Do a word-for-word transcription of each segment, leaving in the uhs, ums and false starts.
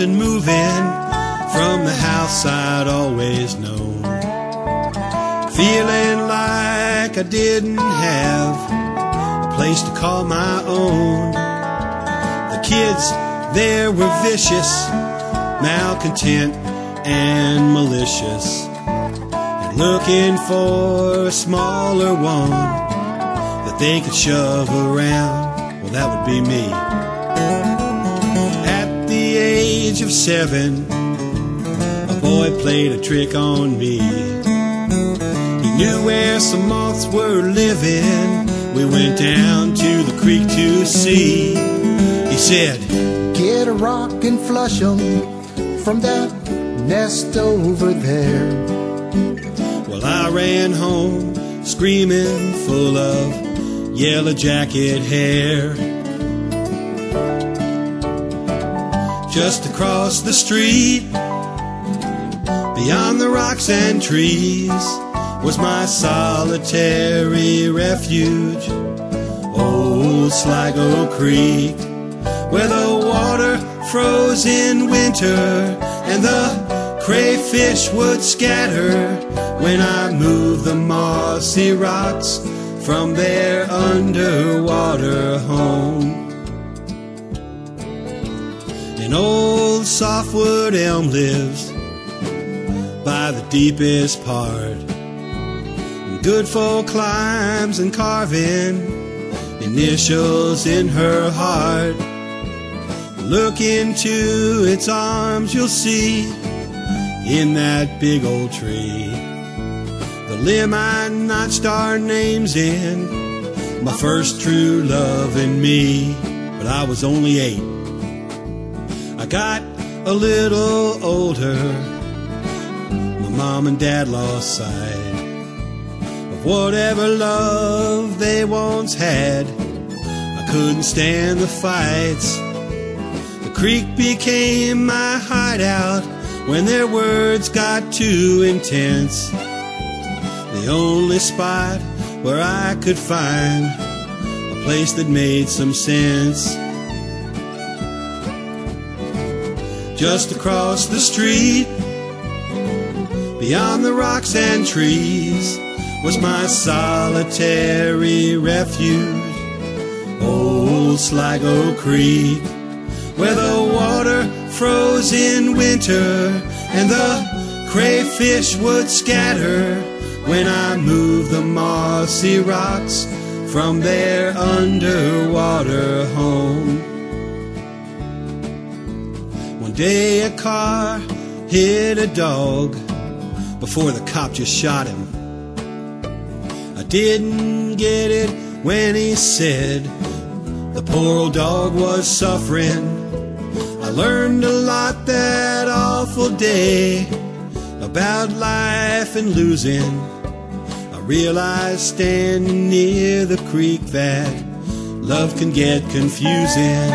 something moving from the house I'd always known. Feeling like I didn't have a place to call my own. The kids there were vicious, malcontent and malicious, and looking for a smaller one that they could shove around. Well, that would be me. At the age of seven, a boy played a trick on me. He knew where some moths were living. We went down to the creek to see. He said, "Get a rock and flush 'em from that nest over there." Well, I ran home screaming, full of yellow jacket hair. Just across the street, beyond the rocks and trees, was my solitary refuge, old Sligo Creek, where the water froze in winter and the crayfish would scatter when I moved the mossy rocks from their underwater home. An old softwood elm lives by the deepest part, and good for climbs and carving initials in her heart. Look into its arms, you'll see in that big old tree the limb I notched our names in, my first true love and me. But I was only eight. I got a little older. My mom and dad lost sight of whatever love they once had. I couldn't stand the fights. The creek became my hideout when their words got too intense. The only spot where I could find a place that made some sense. Just across the street, beyond the rocks and trees, was my solitary refuge, old Sligo Creek, where the water froze in winter and the crayfish would scatter when I moved the mossy rocks from their underwater home. One day a car hit a dog before the cop just shot him. I didn't get it when he said the poor old dog was suffering. I learned a lot that awful day about life and losing. I realized standing near the creek that love can get confusing.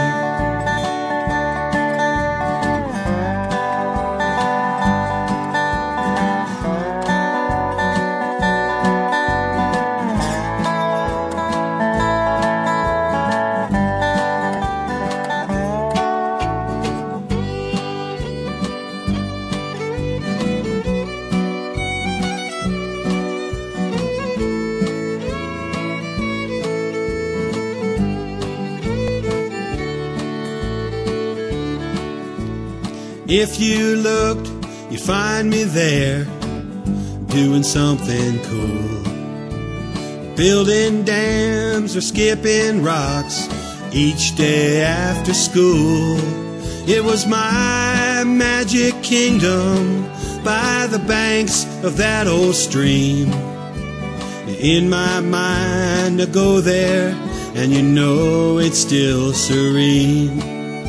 If you looked, you'd find me there, doing something cool, building dams or skipping rocks each day after school. It was my magic kingdom by the banks of that old stream. In my mind I go there, and you know it's still serene.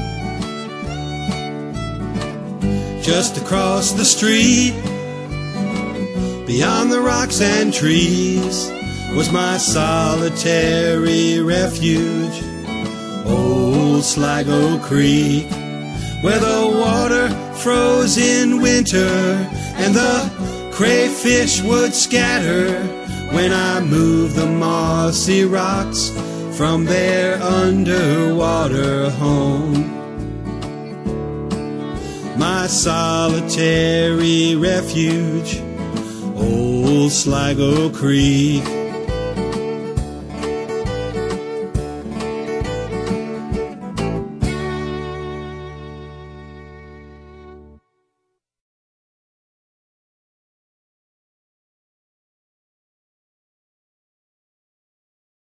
Just across the street, beyond the rocks and trees, was my solitary refuge, old Sligo Creek, where the water froze in winter and the crayfish would scatter when I moved the mossy rocks from their underwater home. my solitary refuge, old Sligo Creek.